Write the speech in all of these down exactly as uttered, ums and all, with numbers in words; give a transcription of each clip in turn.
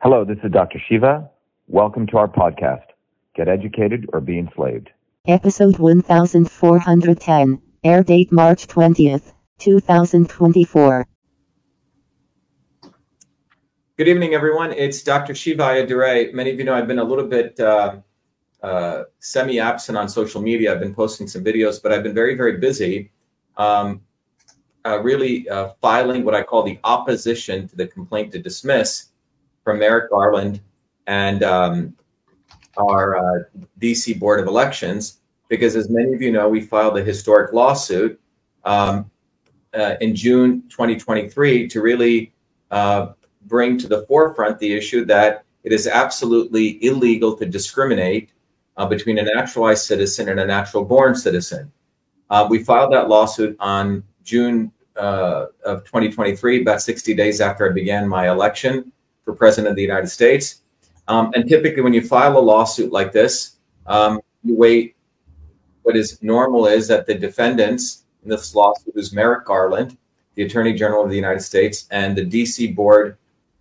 Hello, this is Doctor Shiva. Welcome to our podcast, Get Educated or Be Enslaved. Episode one thousand four hundred ten, air date March twentieth, two thousand twenty-four. Good evening, everyone. It's Doctor Shiva Ayyadurai. Many of you know I've been a little bit uh, uh, semi-absent on social media. I've been posting some videos, but I've been very, very busy um, uh, really uh, filing what I call the opposition to the complaint to dismiss from Merrick Garland and um, our uh, D C Board of Elections, because as many of you know, we filed a historic lawsuit um, uh, in June twenty twenty-three to really uh, bring to the forefront the issue that it is absolutely illegal to discriminate uh, between a naturalized citizen and a natural born citizen. Uh, we filed that lawsuit on June uh, of twenty twenty-three, about sixty days after I began my election for President of the United States. Um, and typically when you file a lawsuit like this, um, you wait. What is normal is that the defendants in this lawsuit is Merrick Garland, the Attorney General of the United States, and the D C Board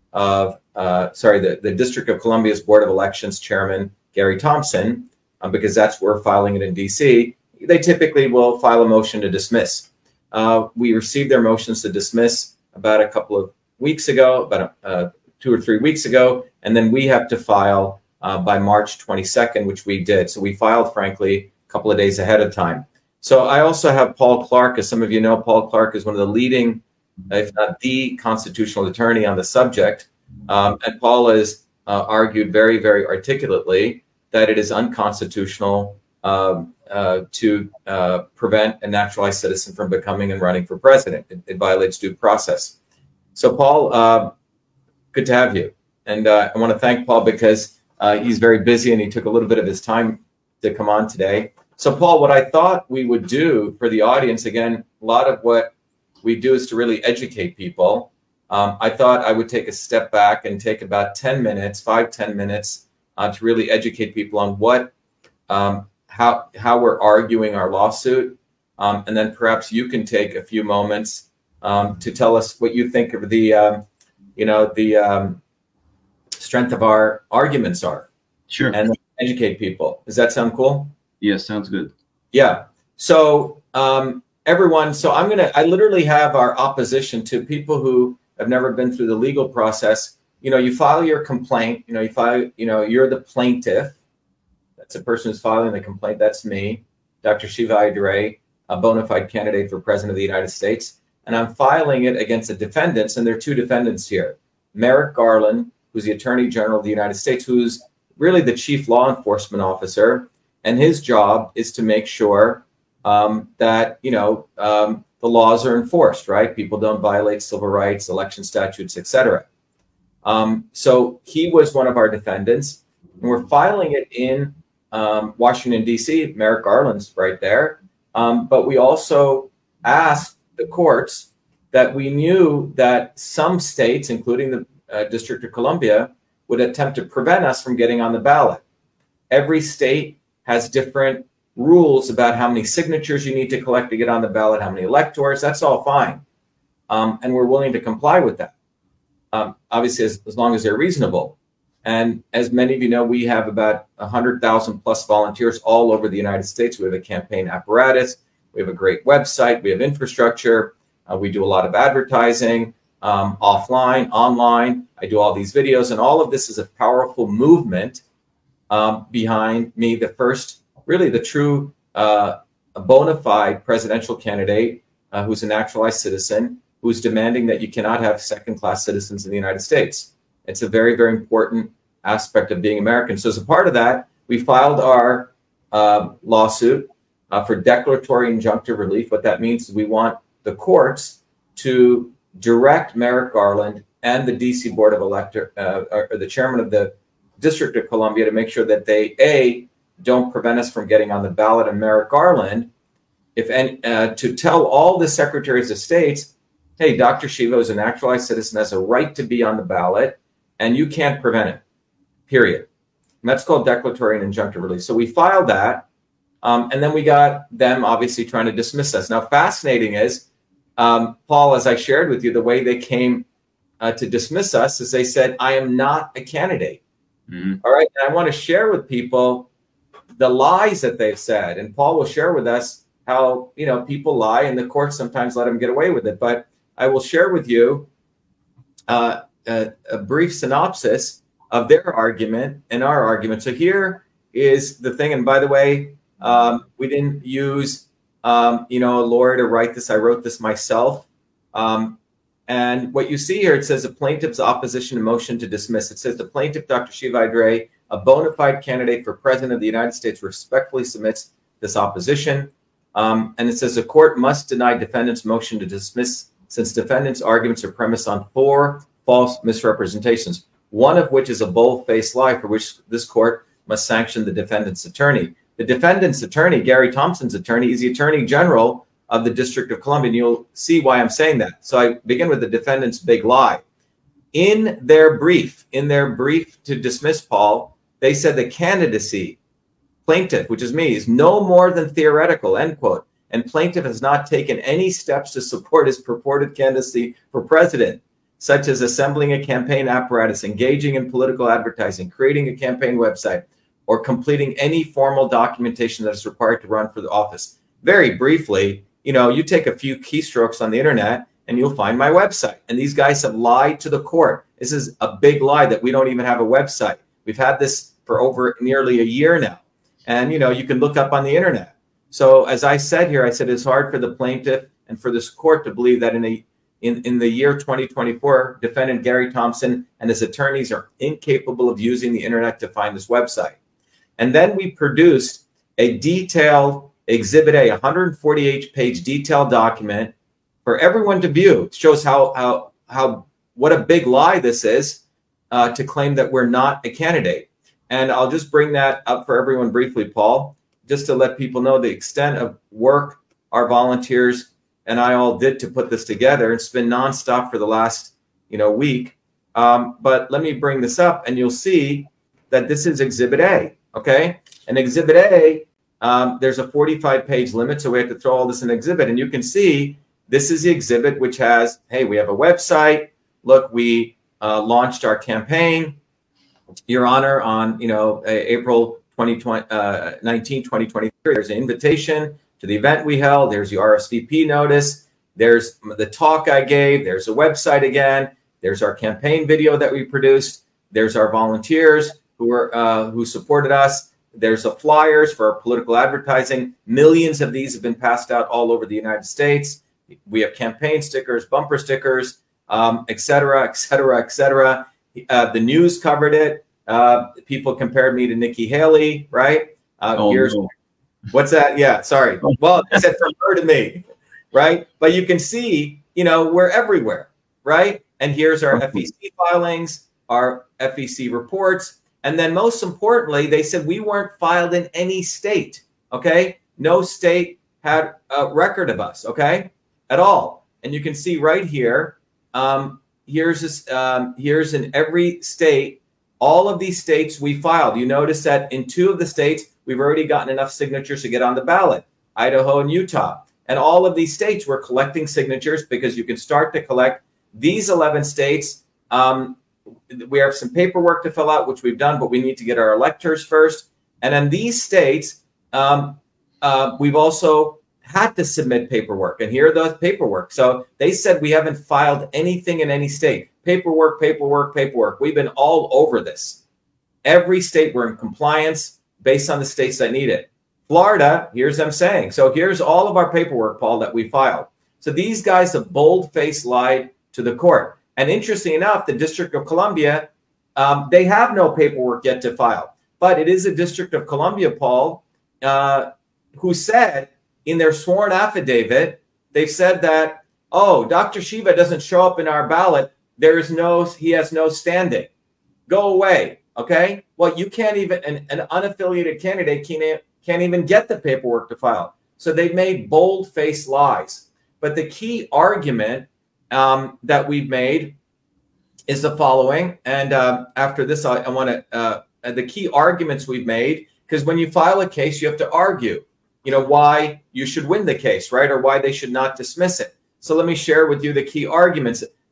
of, uh, sorry, the, the District of Columbia's Board of Elections Chairman, Gary Thompson, um, because that's where we're filing it in D C, they typically will file a motion to dismiss. Uh, we received their motions to dismiss about a couple of weeks ago, about a, uh, two or three weeks ago, and then we have to file uh, by March twenty-second, which we did. So we filed, frankly, a couple of days ahead of time. So I also have Paul Clark. As some of you know, Paul Clark is one of the leading, if not the constitutional attorney on the subject. Um, and Paul has uh, argued very, very articulately that it is unconstitutional um, uh, to uh, prevent a naturalized citizen from becoming and running for president. It, it violates due process. So Paul, uh, good to have you. And uh, I want to thank Paul because uh, he's very busy and he took a little bit of his time to come on today. So Paul, what I thought we would do for the audience, again, a lot of what we do is to really educate people. Um, I thought I would take a step back and take about ten minutes, five, ten minutes uh, to really educate people on what, um, how, how we're arguing our lawsuit. Um, and then perhaps you can take a few moments um, to tell us what you think of the, um, you know, the um, strength of our arguments are. Sure. And educate people. Does that sound cool? Yes, sounds good. Yeah. So um, everyone, so I'm going to, I literally have our opposition to people who have never been through the legal process. You know, you file your complaint, you know, you file, you know, you're the plaintiff. That's the person who's filing the complaint. That's me, Doctor Shiva Ayyadurai, a bona fide candidate for President of the United States. And I'm filing it against the defendants. And there are two defendants here. Merrick Garland, who's the Attorney General of the United States, who's really the chief law enforcement officer. And his job is to make sure um, that, you know, um, the laws are enforced, right? People don't violate civil rights, election statutes, et cetera. Um, so he was one of our defendants. And we're filing it in um, Washington, D C. Merrick Garland's right there. Um, but we also asked the courts that we knew that some states, including the uh, District of Columbia, would attempt to prevent us from getting on the ballot. Every state has different rules about how many signatures you need to collect to get on the ballot, how many electors. That's all fine. Um, and we're willing to comply with that, um, obviously, as, as long as they're reasonable. And as many of you know, we have about one hundred thousand plus volunteers all over the United States. We have a campaign apparatus. We have a great website. We have infrastructure. Uh, we do a lot of advertising, um, offline, online. I do all these videos. And all of this is a powerful movement um, behind me, the first, really the true uh, a bona fide presidential candidate uh, who's a naturalized citizen, who's demanding that you cannot have second-class citizens in the United States. It's a very, very important aspect of being American. So as a part of that, we filed our uh, lawsuit Uh, for declaratory injunctive relief. What that means is we want the courts to direct Merrick Garland and the D C Board of Elector, uh, or the chairman of the District of Columbia, to make sure that they, A, don't prevent us from getting on the ballot, and Merrick Garland, if any, uh, to tell all the secretaries of states, hey, Doctor Shiva is a naturalized citizen, has a right to be on the ballot, and you can't prevent it, period. And that's called declaratory and injunctive relief. So we filed that. Um, and then we got them obviously trying to dismiss us. Now, fascinating is, um, Paul, as I shared with you, the way they came uh, to dismiss us is they said, I am not a candidate. Mm-hmm. All right. And I want to share with people the lies that they've said. And Paul will share with us how, you know, people lie and the courts sometimes let them get away with it. But I will share with you uh, a, a brief synopsis of their argument and our argument. So here is the thing. And by the way, um, we didn't use, um, you know, a lawyer to write this. I wrote this myself. Um, and what you see here, it says the plaintiff's opposition to motion to dismiss. It says the plaintiff, Doctor Shiva Ayyadurai, a bona fide candidate for president of the United States, respectfully submits this opposition. Um, and it says the court must deny defendant's motion to dismiss since defendant's arguments are premised on four false misrepresentations, one of which is a bold-faced lie for which this court must sanction the defendant's attorney. The defendant's attorney, Gary Thompson's attorney, is the Attorney General of the District of Columbia. And you'll see why I'm saying that. So I begin with the defendant's big lie. In their brief, in their brief to dismiss Paul, they said the candidacy, plaintiff, which is me, is no more than theoretical, end quote. And plaintiff has not taken any steps to support his purported candidacy for president, such as assembling a campaign apparatus, engaging in political advertising, creating a campaign website, or completing any formal documentation that is required to run for the office. Very briefly, you know, you take a few keystrokes on the internet and you'll find my website. And these guys have lied to the court. This is a big lie that we don't even have a website. We've had this for over nearly a year now. And, you know, you can look up on the internet. So as I said here, I said it's hard for the plaintiff and for this court to believe that in a in, in the year twenty twenty-four, defendant Gary Thompson and his attorneys are incapable of using the internet to find this website. And then we produced a detailed Exhibit A, one hundred forty-eight page detailed document for everyone to view. It shows how how how what a big lie this is uh, to claim that we're not a candidate. And I'll just bring that up for everyone briefly, Paul, just to let people know the extent of work our volunteers and I all did to put this together. It's been nonstop for the last, you know, week. Um, but let me bring this up and you'll see that this is Exhibit A, okay? And Exhibit A, um, there's a forty-five page limit, so we have to throw all this in Exhibit. And you can see this is the exhibit which has, hey, we have a website. Look, we uh, launched our campaign, Your Honor, on, you know, April nineteenth, twenty twenty-three. There's an invitation to the event we held. There's the R S V P notice. There's the talk I gave. There's a website again. There's our campaign video that we produced. There's our volunteers who were uh, who supported us. There's the flyers for our political advertising. Millions of these have been passed out all over the United States. We have campaign stickers, bumper stickers, um, et cetera, et cetera, et cetera. Uh, the news covered it. Uh, people compared me to Nikki Haley, right? Uh, oh, here's no. What's that? Yeah, sorry. Well, I said from her to me, right? But you can see, you know, we're everywhere, right? And here's our F E C filings, our F E C reports. And then most importantly, they said we weren't filed in any state, okay? No state had a record of us, okay, at all. And you can see right here, um, here's this, um, here's in every state, all of these states we filed. You notice that in two of the states, we've already gotten enough signatures to get on the ballot, Idaho and Utah. And all of these states, we're collecting signatures because you can start to collect these eleven states. Um, we have some paperwork to fill out, which we've done, but we need to get our electors first. And in these states, um, uh, we've also had to submit paperwork. And here are the paperwork. So they said we haven't filed anything in any state. Paperwork, paperwork, paperwork. We've been all over this. Every state we're in compliance based on the states that need it. Florida, here's them saying. So here's all of our paperwork, Paul, that we filed. So these guys have bold-faced lied to the court. And interesting enough, the District of Columbia, um, they have no paperwork yet to file. But it is the District of Columbia, Paul, uh, who said in their sworn affidavit, they've said that, oh, Doctor Shiva doesn't show up in our ballot. There is no, he has no standing. Go away, okay? Well, you can't even, an, an unaffiliated candidate can't, can't even get the paperwork to file. So they've made bold-faced lies. But the key argument um, that we've made is the following. And uh, after this, I, I want to, uh, the key arguments we've made, because when you file a case, you have to argue, you know, why you should win the case, right? Or why they should not dismiss it. So let me share with you the key arguments.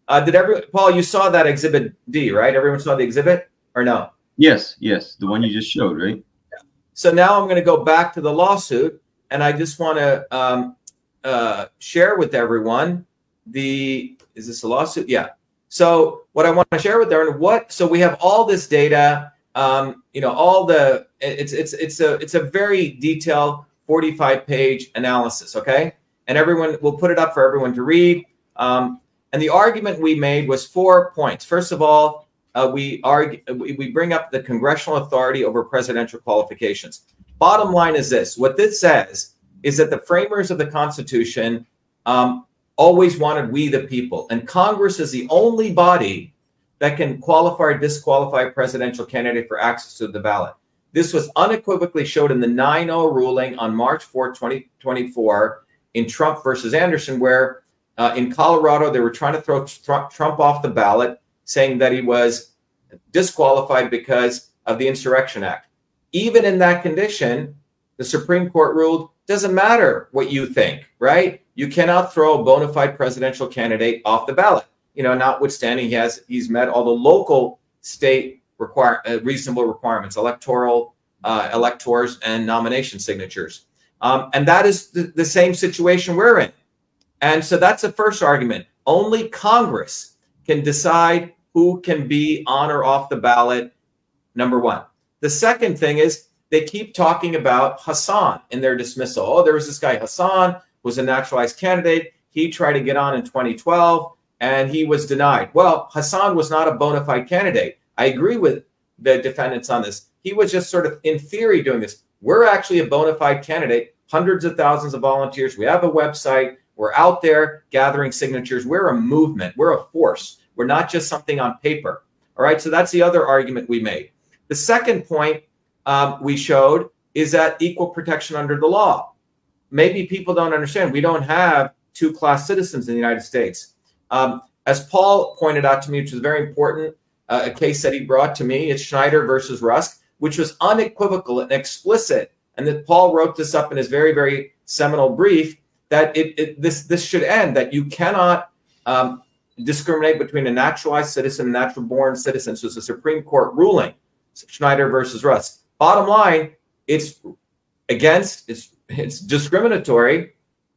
Uh, did every Paul? You saw that Exhibit D, right? Everyone saw the exhibit, or no? Yes, yes, the one you just showed, right? So now I'm going to go back to the lawsuit, and I just want to um, uh, share with everyone the. Is this a lawsuit? Yeah. So what I want to share with everyone, what? So we have all this data. Um, you know, all the. It's it's it's a it's a very detailed forty-five page analysis. Okay, and everyone will put it up for everyone to read. Um, and the argument we made was four points. First of all. Uh, we argue, we bring up the congressional authority over presidential qualifications. Bottom line is this: what this says is that the framers of the Constitution um, always wanted we the people, and Congress is the only body that can qualify or disqualify a presidential candidate for access to the ballot. This was unequivocally showed in the nine oh ruling on March fourth, twenty twenty-four, in Trump versus Anderson, where uh, in Colorado they were trying to throw Trump off the ballot, saying that he was disqualified because of the Insurrection Act. Even in that condition, the Supreme Court ruled, doesn't matter what you think, right? You cannot throw a bona fide presidential candidate off the ballot. You know, notwithstanding he has he's met all the local state require uh, reasonable requirements, electoral uh, electors and nomination signatures. Um, and that is the, the same situation we're in. And so that's the first argument. Only Congress can decide who can be on or off the ballot, number one. The second thing is they keep talking about Hassan in their dismissal. Oh, there was this guy Hassan, who was a naturalized candidate. He tried to get on in twenty twelve, and he was denied. Well, Hassan was not a bona fide candidate. I agree with the defendants on this. He was just sort of in theory doing this. We're actually a bona fide candidate, hundreds of thousands of volunteers. We have a website. We're out there gathering signatures. We're a movement. We're a force. We're not just something on paper. All right. So that's the other argument we made. The second point um, we showed is that equal protection under the law. Maybe people don't understand. We don't have two class citizens in the United States. Um, as Paul pointed out to me, which was very important, uh, a case that he brought to me, it's Schneider versus Rusk, which was unequivocal and explicit. And that Paul wrote this up in his very, very seminal brief that it, it this this should end, that you cannot um, discriminate between a naturalized citizen and natural born citizen. So it's a Supreme Court ruling, Schneider versus Rusk. Bottom line, it's against, it's it's discriminatory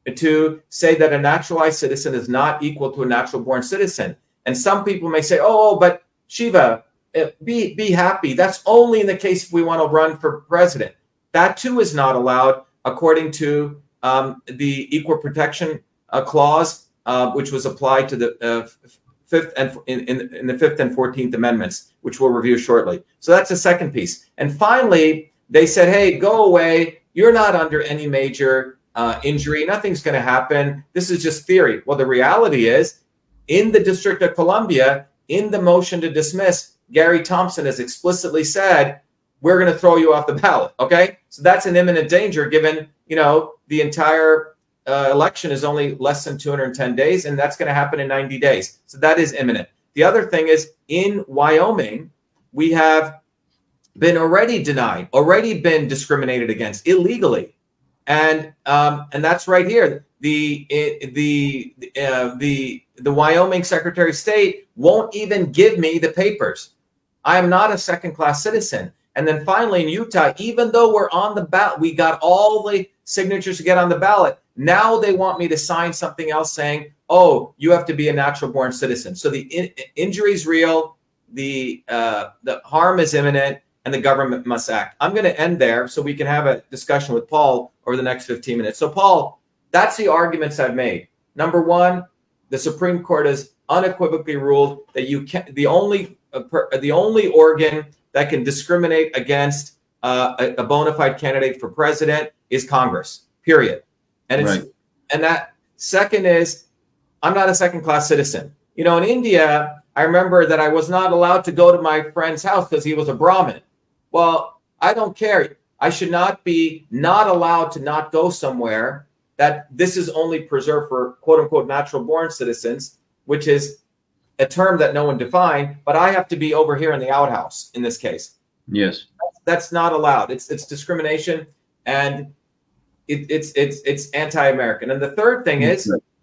to say that a naturalized citizen is not equal to a natural born citizen. And some people may say, oh, but Shiva, be, be happy. That's only in the case if we want to run for president. That too is not allowed according to um, the Equal Protection uh, Clause, uh, which was applied to the uh, fifth and in, in, in the Fifth and Fourteenth Amendments, which we'll review shortly. So that's the second piece. And finally, they said, "Hey, go away. You're not under any major uh, injury. Nothing's going to happen. This is just theory." Well, the reality is, in the District of Columbia, in the motion to dismiss, Gary Thompson has explicitly said, we're going to throw you off the ballot. Okay. So that's an imminent danger given, you know, the entire uh, election is only less than two hundred ten days, and that's going to happen in ninety days. So that is imminent. The other thing is in Wyoming, we have been already denied, already been discriminated against illegally. And um, and that's right here. The the uh, the the Wyoming Secretary of State won't even give me the papers. I am not a second-class citizen. And then finally in Utah, even though we're on the ballot, we got all the signatures to get on the ballot. Now they want me to sign something else saying, oh, you have to be a natural-born citizen. So the in- injury is real, the uh, the harm is imminent, and the government must act. I'm going to end there so we can have a discussion with Paul over the next fifteen minutes. So Paul, that's the arguments I've made. Number one, the Supreme Court has unequivocally ruled that you can the only uh, per, the only organ that can discriminate against uh, a, a bona fide candidate for president is Congress, period. And it's, right. And that second is, I'm not a second class citizen. You know, in India, I remember that I was not allowed to go to my friend's house because he was a Brahmin. Well, I don't care. I should not be not allowed to not go somewhere that this is only preserved for quote unquote natural born citizens, which is a term that no one defined, but I have to be over here in the outhouse in this case. Yes. That's not allowed. It's it's discrimination, and it, it's it's it's anti-American. And the third thing is,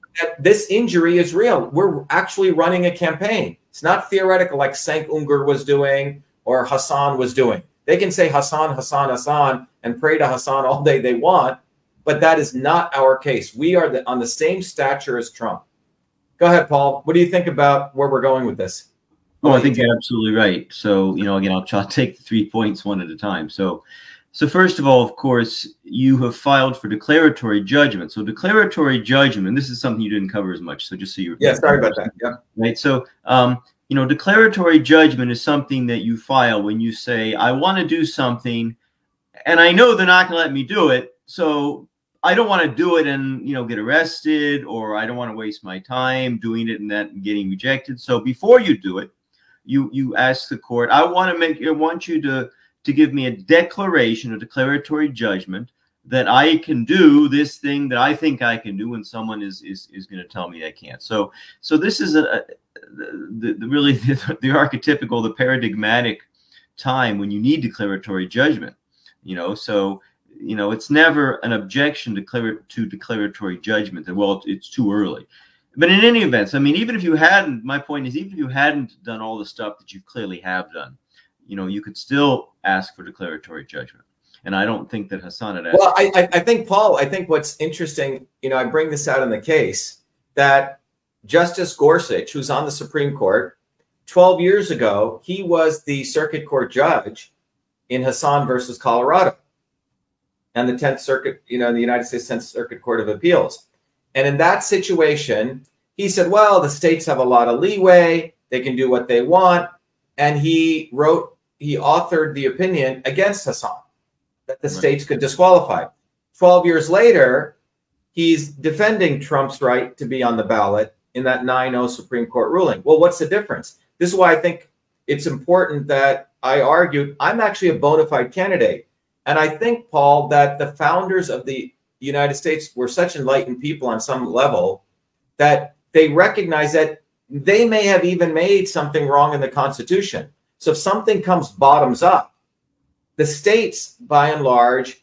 that this injury is real. We're actually running a campaign. It's not theoretical like Cenk Uygur was doing or Hassan was doing. They can say Hassan, Hassan, Hassan, and pray to Hassan all day they want, but that is not our case. We are the, on the same stature as Trump. Go ahead, Paul. What do you think about where we're going with this? Well, I think you're absolutely right. So, you know, again, I'll try to take the three points one at a time. So, so first of all, of course, you have filed for declaratory judgment. So declaratory judgment, this is something you didn't cover as much. So just so you Yeah, sorry about that. Yeah. Right. So, um, you know, declaratory judgment is something that you file when you say, I want to do something and I know they're not going to let me do it. So I don't want to do it and, you know, get arrested, or I don't want to waste my time doing it and that and getting rejected. So before you do it, you you ask the court, I want to make I want you to to give me a declaration, a declaratory judgment that I can do this thing that I think I can do, and someone is is is going to tell me I can't. So so this is a, a the, the really the, the archetypical, the paradigmatic time when you need declaratory judgment. You know, so you know it's never an objection to declare to declaratory judgment that, well, it's too early. But in any event, I mean, even if you hadn't, my point is, even if you hadn't done all the stuff that you clearly have done, you know, you could still ask for declaratory judgment. And I don't think that Hassan had asked. Well, I, I think, Paul, I think what's interesting, you know, I bring this out in the case that Justice Gorsuch, who's on the Supreme Court, twelve years ago, he was the circuit court judge in Hassan versus Colorado and the tenth Circuit, you know, the United States tenth Circuit Court of Appeals. And in that situation, he said, well, the states have a lot of leeway. They can do what they want. And he wrote, he authored the opinion against Hassan that the Right. states could disqualify. twelve years later, he's defending Trump's right to be on the ballot in that nine oh Supreme Court ruling. Well, what's the difference? This is why I think it's important that I argued I'm actually a bona fide candidate. And I think, Paul, that the founders of the United States were such enlightened people on some level that they recognize that they may have even made something wrong in the Constitution. So if something comes bottoms up, the states, by and large,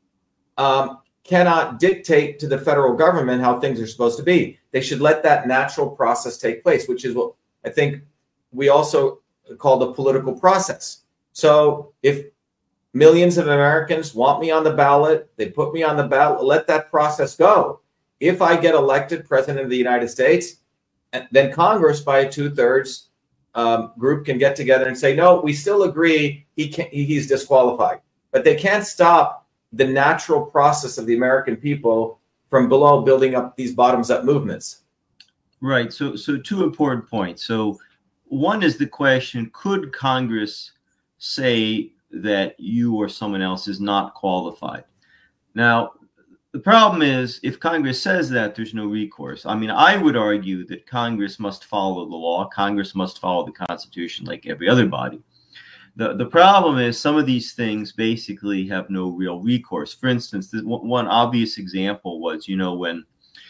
um, cannot dictate to the federal government how things are supposed to be. They should let that natural process take place, which is what I think we also call the political process. So if millions of Americans want me on the ballot, they put me on the ballot, let that process go. If I get elected president of the United States, then Congress, by a two-thirds um, group, can get together and say, no, we still agree he can, he's disqualified. But they can't stop the natural process of the American people from below building up these bottoms-up movements. Right. So, so two important points. So one is the question, could Congress say that you or someone else is not qualified? Now, the problem is, if Congress says that, there's no recourse. I mean, I would argue that Congress must follow the law. Congress must follow the Constitution like every other body. The, the problem is some of these things basically have no real recourse. For instance, the, one obvious example was, you know, when,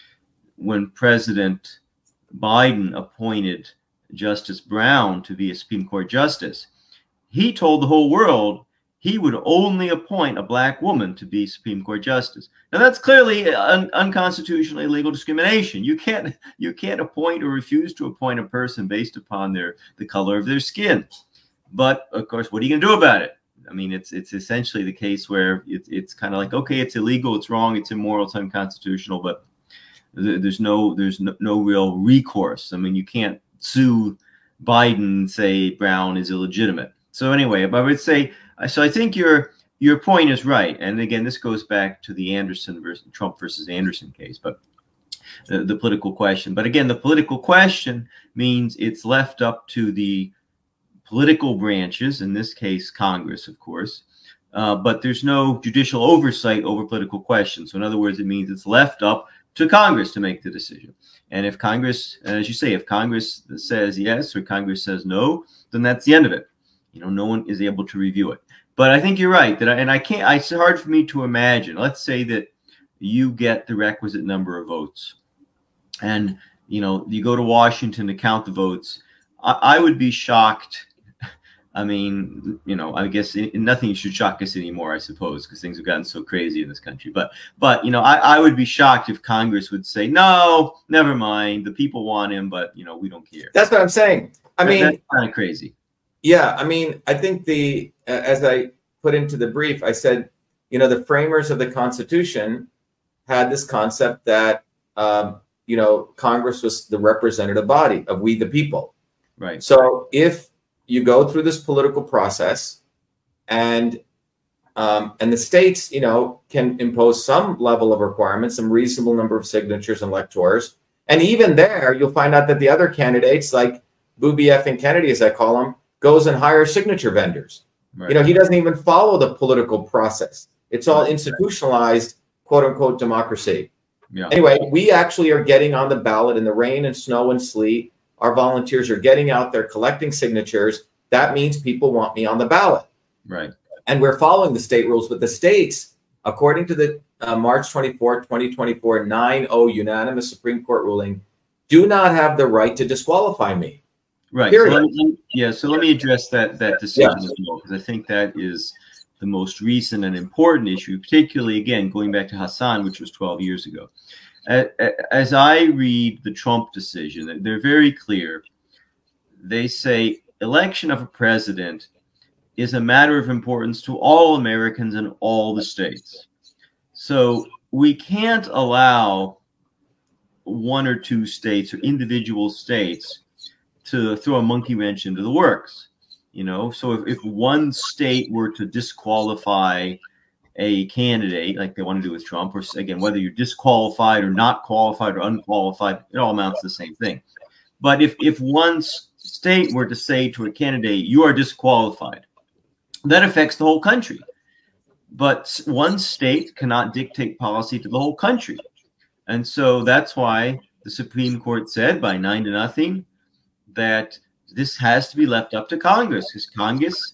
when President Biden appointed Justice Brown to be a Supreme Court justice, he told the whole world he would only appoint a black woman to be Supreme Court justice. Now that's clearly un- unconstitutional, illegal discrimination. You can't you can't appoint or refuse to appoint a person based upon their the color of their skin. But of course, what are you going to do about it? I mean, it's it's essentially the case where it, it's kind of like, okay, it's illegal, it's wrong, it's immoral, it's unconstitutional, but th- there's no there's no, no real recourse. I mean, you can't sue Biden and say Brown is illegitimate. So anyway, I would say, so I think your your point is right. And again, this goes back to the Anderson versus Trump versus Anderson case, but the, the political question. But again, the political question means it's left up to the political branches, in this case, Congress, of course, uh, but there's no judicial oversight over political questions. So in other words, it means it's left up to Congress to make the decision. And if Congress, as you say, if Congress says yes or Congress says no, then that's the end of it. You know, no one is able to review it. But I think you're right that, I, and I can't. It's hard for me to imagine. Let's say that you get the requisite number of votes, and you know you go to Washington to count the votes. I, I would be shocked I mean, you know, I guess it, nothing should shock us anymore, I suppose, because things have gotten so crazy in this country. But, but you know, I, I would be shocked if Congress would say, no, never mind. The people want him, but, you know, we don't care. That's what I'm saying. I that, mean, that's kind of crazy. Yeah. I mean, I think the, uh, as I put into the brief, I said, you know, the framers of the Constitution had this concept that, um, you know, Congress was the representative body of we the people. Right. So if you go through this political process and um, and the states, you know, can impose some level of requirements, some reasonable number of signatures and electors. And even there, you'll find out that the other candidates, like Booby F. and Kennedy, as I call him, goes and hires signature vendors. Right. You know, he doesn't even follow the political process. It's all institutionalized, quote unquote, democracy. Yeah. Anyway, we actually are getting on the ballot in the rain and snow and sleet. Our volunteers are getting out there collecting signatures. That means people want me on the ballot. Right. And we're following the state rules. But the states, according to the uh, March twenty-fourth, twenty twenty-four nine oh unanimous Supreme Court ruling, do not have the right to disqualify me. Right. So let me, yeah. So let me address that that decision yeah. as well, because I think that is the most recent and important issue, particularly, again, going back to Hassan, which was twelve years ago. As I read the Trump decision, they're very clear. They say election of a president is a matter of importance to all Americans in all the states. So we can't allow one or two states or individual states to throw a monkey wrench into the works. You know, so if, if one state were to disqualify a candidate like they want to do with Trump, or again, whether you're disqualified or not qualified or unqualified, it all amounts to the same thing. But if, if one state were to say to a candidate, you are disqualified, that affects the whole country. But one state cannot dictate policy to the whole country. And so that's why the Supreme Court said by nine to nothing that this has to be left up to Congress, because Congress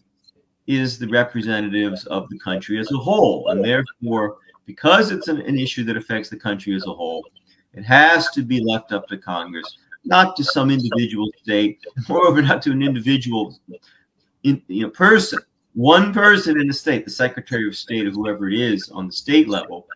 is the representatives of the country as a whole. And therefore, because it's an, an issue that affects the country as a whole, it has to be left up to Congress, not to some individual state, moreover, not to an individual in, you know, person. One person in the state, the Secretary of State or whoever it is on the state level,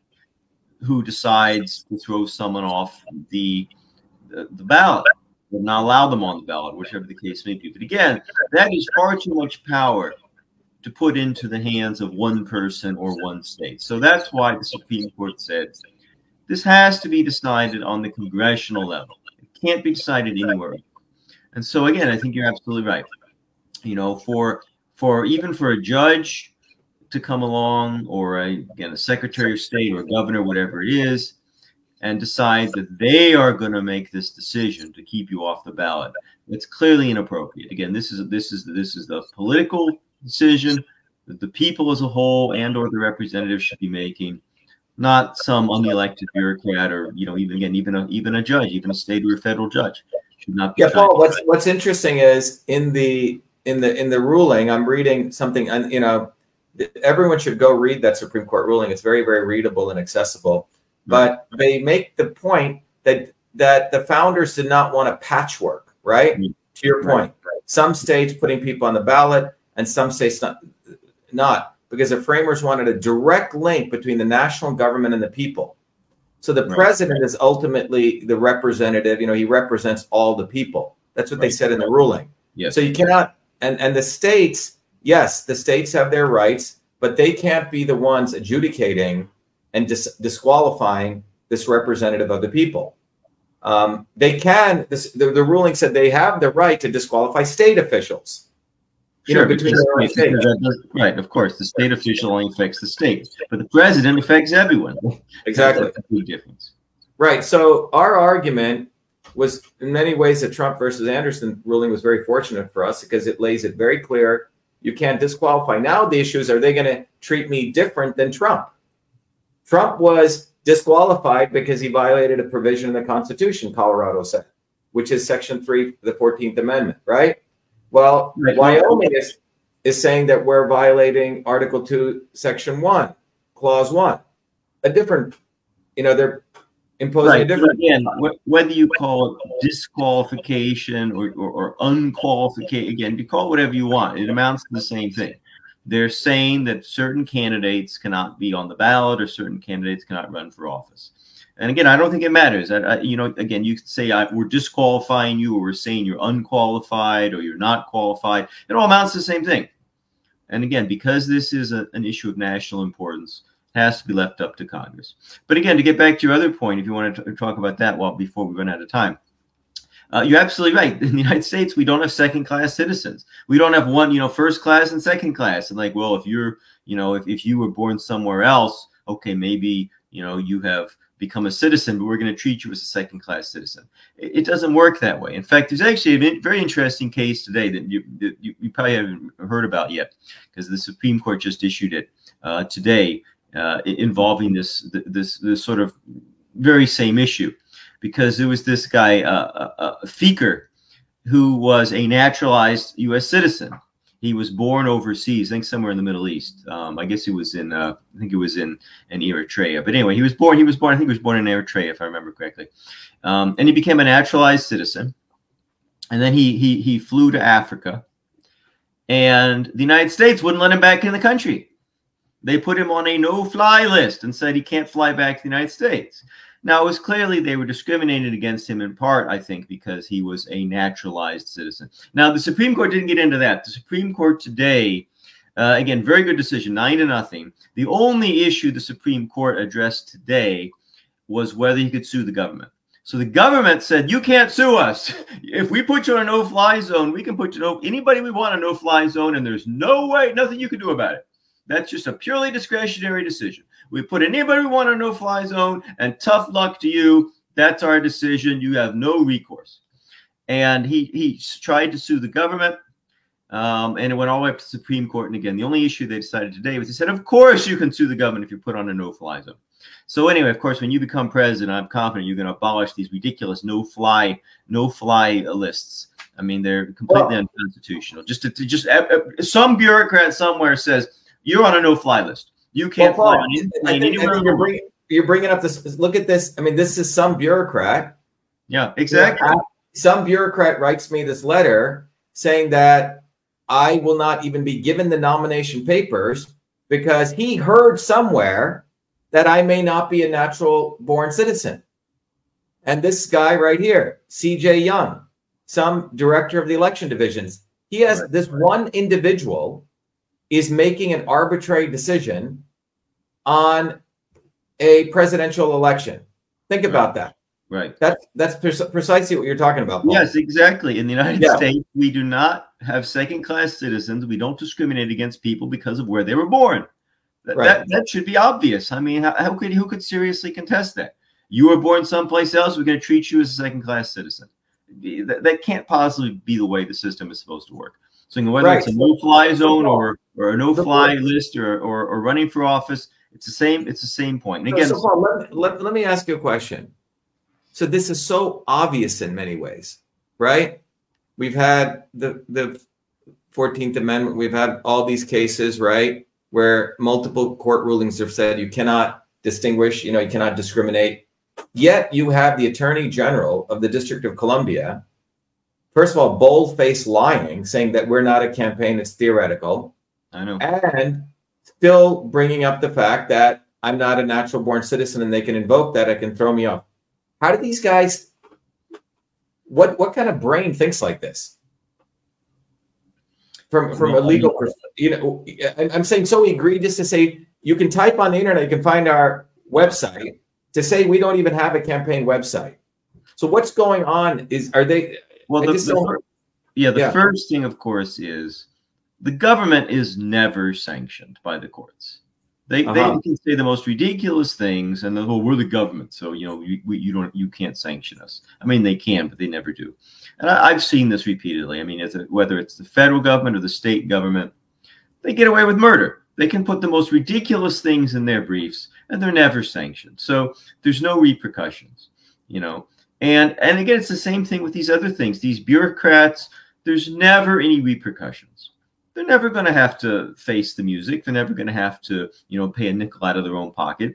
who decides to throw someone off the, the, the ballot, will not allow them on the ballot, whichever the case may be. But again, that is far too much power to put into the hands of one person or one state. So that's why the Supreme Court said this has to be decided on the congressional level. It can't be decided anywhere. And so again, I think you're absolutely right. You know, for for even for a judge to come along, or a, again, a Secretary of State or a governor, whatever it is, and decide that they are going to make this decision to keep you off the ballot, it's clearly inappropriate. Again, this is this is this is the political decision that the people as a whole and or the representatives should be making, not some unelected bureaucrat or, you know, even again, even a even a judge, even a state or a federal judge should not be. Yeah, Paul. What's what's interesting is in the in the in the ruling, I'm reading something, and you know, everyone should go read that Supreme Court ruling. It's very, very readable and accessible. But they make the point that that the founders did not want a patchwork, right? Mm-hmm. To your point, right. Some states putting people on the ballot and some states not, not, because the framers wanted a direct link between the national government and the people. So the right. president is ultimately the representative. You know, he represents all the people. That's what right. they said in the ruling. Yes. So you cannot, and, and the states, yes, the states have their rights, but they can't be the ones adjudicating and dis- disqualifying this representative of the people. Um, they can, this, the, the ruling said they have the right to disqualify state officials. You sure, know, between their own state. Does, right, of course, the state official only affects the state, but the president affects everyone. Exactly. That's a big difference. Right, so our argument was, in many ways, the Trump versus Anderson ruling was very fortunate for us because it lays it very clear. You can't disqualify. Now the issue is, are they going to treat me different than Trump? Trump was disqualified because he violated a provision in the Constitution, Colorado said, which is Section three of the fourteenth Amendment, right? Well, right. Wyoming is, is saying that we're violating Article two, Section one, Clause one. A different, you know, they're imposing right. a different. Again, wh- whether you call it disqualification or, or, or unqualification, again, you call it whatever you want. It amounts to the same thing. They're saying that certain candidates cannot be on the ballot or certain candidates cannot run for office. And again, I don't think it matters. I, I, you know, again, you could say I, we're disqualifying you, or we're saying you're unqualified, or you're not qualified. It all amounts to the same thing. And again, because this is a, an issue of national importance, it has to be left up to Congress. But again, to get back to your other point, if you want to t- talk about that, well, before we run out of time, uh, you're absolutely right. In the United States, we don't have second-class citizens. We don't have one, you know, first class and second class. And like, well, if you're, you know, if, if you were born somewhere else, okay, maybe, you know, you have become a citizen, but we're going to treat you as a second-class citizen. It, it doesn't work that way. In fact, there's actually a very interesting case today that you, that you, you probably haven't heard about yet, because the Supreme Court just issued it uh, today uh, involving this, this this sort of very same issue, because there was this guy, uh, uh, Feker, who was a naturalized U S citizen. He was born overseas, I think somewhere in the Middle East. Um, I guess he was in, uh, I think it was in, in Eritrea. But anyway, he was born, he was born, I think he was born in Eritrea, if I remember correctly. Um, and he became a naturalized citizen. And then he, he, he flew to Africa. And the United States wouldn't let him back in the country. They put him on a no-fly list and said he can't fly back to the United States. Now, it was clearly they were discriminating against him in part, I think, because he was a naturalized citizen. Now, the Supreme Court didn't get into that. The Supreme Court today, uh, again, very good decision, nine to nothing. The only issue the Supreme Court addressed today was whether he could sue the government. So the government said, you can't sue us. If we put you on a no-fly zone, we can put you on anybody we want on a no-fly zone, and there's no way, nothing you can do about it. That's just a purely discretionary decision. We put anybody we want on a no-fly zone, and tough luck to you. That's our decision. You have no recourse. And he he tried to sue the government, um, and it went all the way up to the Supreme Court. And again, the only issue they decided today was they said, of course you can sue the government if you're put on a no-fly zone. So anyway, of course, when you become president, I'm confident you're going to abolish these ridiculous no-fly no-fly lists. I mean, they're completely well, unconstitutional. Just to, to just uh, uh, some bureaucrat somewhere says you're on a no-fly list. You can't well, fly Paul, on any plane anywhere. I think you're bringing, you're bringing up this. Look at this. I mean, this is some bureaucrat. Yeah, exactly. You know, some bureaucrat writes me this letter saying that I will not even be given the nomination papers because he heard somewhere that I may not be a natural born citizen. And this guy right here, C J Young, some director of the election divisions, he has right. this one individual is making an arbitrary decision on a presidential election. Think right. about that. Right. That's that's pre- precisely what you're talking about, Paul. Yes, exactly. In the United yeah. States, we do not have second-class citizens. We don't discriminate against people because of where they were born. That right. that, that should be obvious. I mean, how, how could who could seriously contest that? You were born someplace else, we're going to treat you as a second-class citizen. That, that can't possibly be the way the system is supposed to work. So whether right. it's a no-fly zone or or a no-fly list or, or or running for office, it's the same. It's the same point. And again, so, so Paul, let, let, let me ask you a question. So this is so obvious in many ways, right? We've had the the fourteenth Amendment. We've had all these cases, right, where multiple court rulings have said you cannot distinguish, you know, you cannot discriminate. Yet you have the Attorney General of the District of Columbia, first of all, bold-faced lying, saying that we're not a campaign, it's theoretical. I know. And still bringing up the fact that I'm not a natural-born citizen and they can invoke that, it can throw me off. How do these guys, what what kind of brain thinks like this? From from a legal perspective, you know, I'm saying so egregious to say you can type on the internet, you can find our website, to say we don't even have a campaign website. So what's going on is, are they, well, the, the, yeah, the yeah. first thing, of course, is the government is never sanctioned by the courts. They uh-huh. they can say the most ridiculous things, and then, oh, we're the government, so you know you, we, you don't you can't sanction us. I mean, they can, but they never do. And I, I've seen this repeatedly. I mean, it's a, whether it's the federal government or the state government, they get away with murder. They can put the most ridiculous things in their briefs, and they're never sanctioned. So there's no repercussions, you know. And and again, it's the same thing with these other things. These bureaucrats, there's never any repercussions. They're never going to have to face the music. They're never going to have to, you know, pay a nickel out of their own pocket.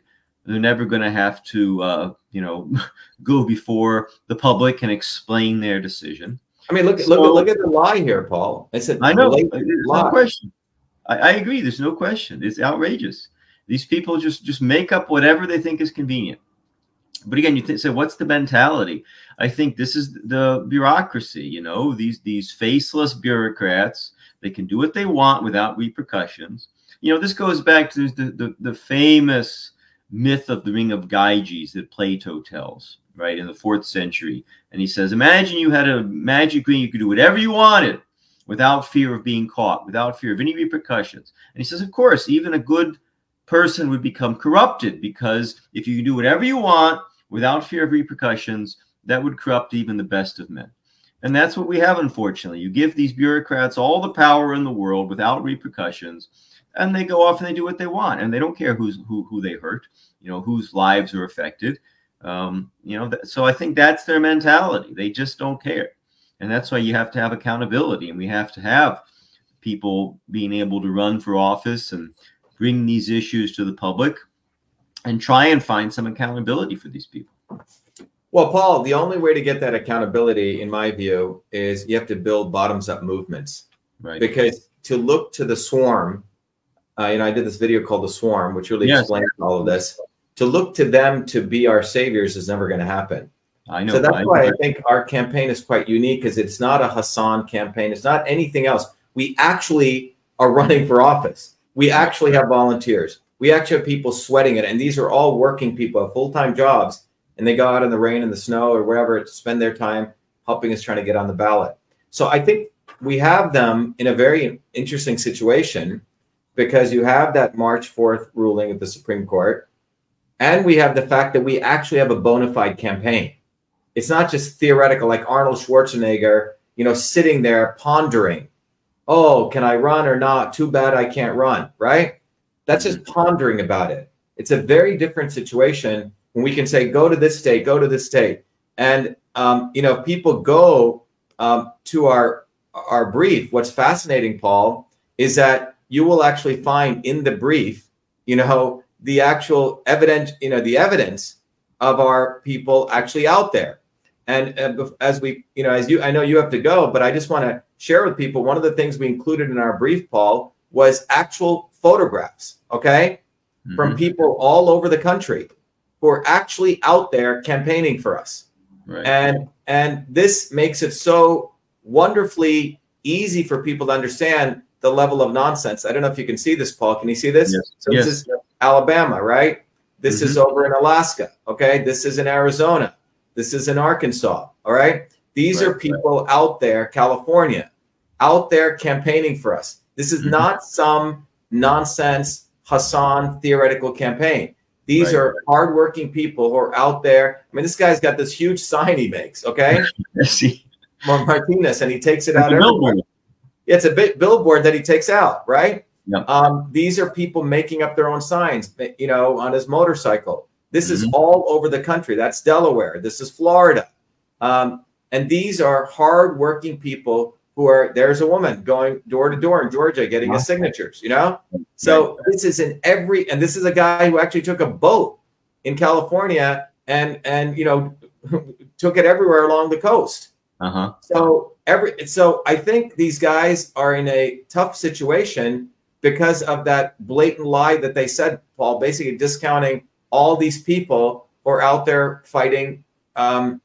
They're never going to have to, uh, you know, go before the public and explain their decision. I mean, look, So- look, look at the lie here, Paul. It's a I know. blatant There's lie. no question. I, I agree. There's no question. It's outrageous. These people just just make up whatever they think is convenient. But again, you th- say, what's the mentality? I think this is the bureaucracy. You know, these these faceless bureaucrats. They can do what they want without repercussions. You know, this goes back to the the, the famous myth of the Ring of Gyges that Plato tells, right, in the fourth century. And he says, imagine you had a magic ring, you could do whatever you wanted without fear of being caught, without fear of any repercussions. And he says, of course, even a good person would become corrupted, because if you can do whatever you want without fear of repercussions, that would corrupt even the best of men. And that's what we have, unfortunately. You give these bureaucrats all the power in the world without repercussions, and they go off and they do what they want, and they don't care who's who who they hurt, you know, whose lives are affected. Um, you know, th- so I think that's their mentality. They just don't care, and that's why you have to have accountability, and we have to have people being able to run for office and bring these issues to the public, and try and find some accountability for these people. Well, Paul, the only way to get that accountability, in my view, is you have to build bottoms-up movements. Right. Because to look to the swarm, uh, you know, I did this video called The Swarm, which really Yes. explains all of this. To look to them to be our saviors is never going to happen. I know. So that's I, why I think our campaign is quite unique, because it's not a Hassan campaign. It's not anything else. We actually are running for office. We actually have volunteers. We actually have people sweating it. And these are all working people, have full-time jobs, and they go out in the rain and the snow or wherever to spend their time helping us trying to get on the ballot. So I think we have them in a very interesting situation, because you have that March fourth ruling of the Supreme Court, and we have the fact that we actually have a bona fide campaign. It's not just theoretical, like Arnold Schwarzenegger, you know, sitting there pondering, oh, can I run or not? Too bad I can't run, right? That's just pondering about it. It's a very different situation when we can say, go to this state, go to this state. And, um, you know, people go um, to our, our brief. What's fascinating, Paul, is that you will actually find in the brief, you know, the actual evidence, you know, the evidence of our people actually out there. And uh, as we, you know, as you, I know you have to go, but I just want to share with people, one of the things we included in our brief, Paul, was actual photographs, okay, mm-hmm. from people all over the country who are actually out there campaigning for us. Right. And and this makes it so wonderfully easy for people to understand the level of nonsense. I don't know if you can see this, Paul. Can you see this? Yes. So Yes. this is Alabama, right? This Mm-hmm. is over in Alaska, okay? This is in Arizona. This is in Arkansas, all right? These Right, are people right. out there, California, out there campaigning for us. This is mm-hmm. not some nonsense Hassan theoretical campaign. These right. are hardworking people who are out there. I mean, this guy's got this huge sign he makes, okay? See. Martinez, and he takes it It's out a everywhere. billboard. It's a big billboard that he takes out, right? Yep. Um, these are people making up their own signs, you know, on his motorcycle. This Mm-hmm. is all over the country. That's Delaware. This is Florida. Um, and these are hardworking people who are, there's a woman going door to door in Georgia getting his signatures, you know? So Right. this is in every, and this is a guy who actually took a boat in California and, and, you know, took it everywhere along the coast. Uh-huh. So every, so I think these guys are in a tough situation because of that blatant lie that they said, Paul, basically discounting all these people who are out there fighting um,